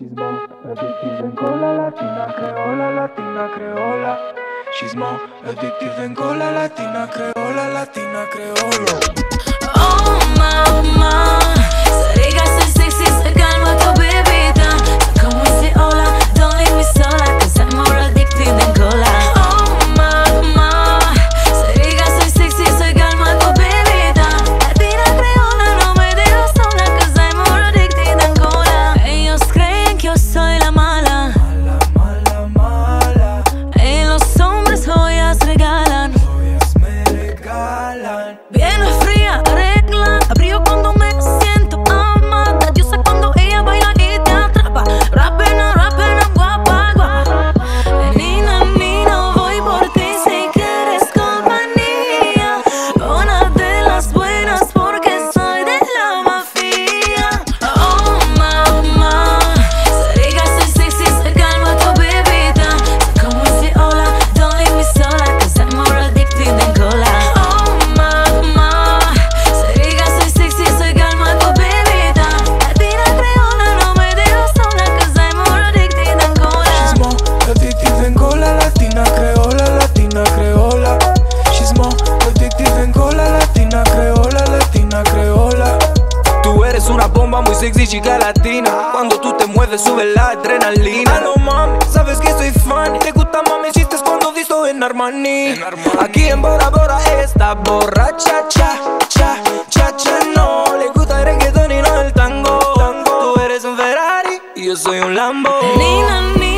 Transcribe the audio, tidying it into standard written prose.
She's more addictive than cola, latina creola, latina creola. She's more addictive than cola, latina creola, latina creola. Oh mamma, sarei gasta sexy, se calma tua bebida. Come say hola, don't leave me sola, cause I'm more addicted than cola. Oh mamma, sarei gasta sexy, se calma tua bebida. Latina creola, no me dejo sola, cause I'm more addicted than cola. Ellos creen que yo soy la mala, Mala, mala, mala. y los hombres joyas regalan. Joyas me regalan. Viene fría, arregla, abrió cuando me siento amada. Yo sé cuando ella baila y te atrapa. Rapena, guapa, guapa. Nina, Nina, voy por ti si quieres compañía. Una de las buenas porque soy de la mafia. Oh, mamá, sarei gasta sexy, se calma tu bebida. Como si hola, don't leave me sola, cause I'm more addicted than cola. Oh, mamá, sarei gasta sexy, se calma tu bebida. Latina creola, no me dejo sola, cause I'm more addicted than cola. She's more addictive than cola, latina creola, latina creola. She's more addictive than cola, latina creola, latina creola. Tú eres una bomba muy sexy, chica latina. Cuando tú te mueves sube la adrenalina. No mami, sabes que soy fan. Te gusta mami, chistes cuando visto en Armani. Aquí en Bora Bora está borracha, cha, cha, cha, cha. No, le gusta el reggaetón y no el tango. Tú eres un Ferrari y yo soy un Lambo. Nina,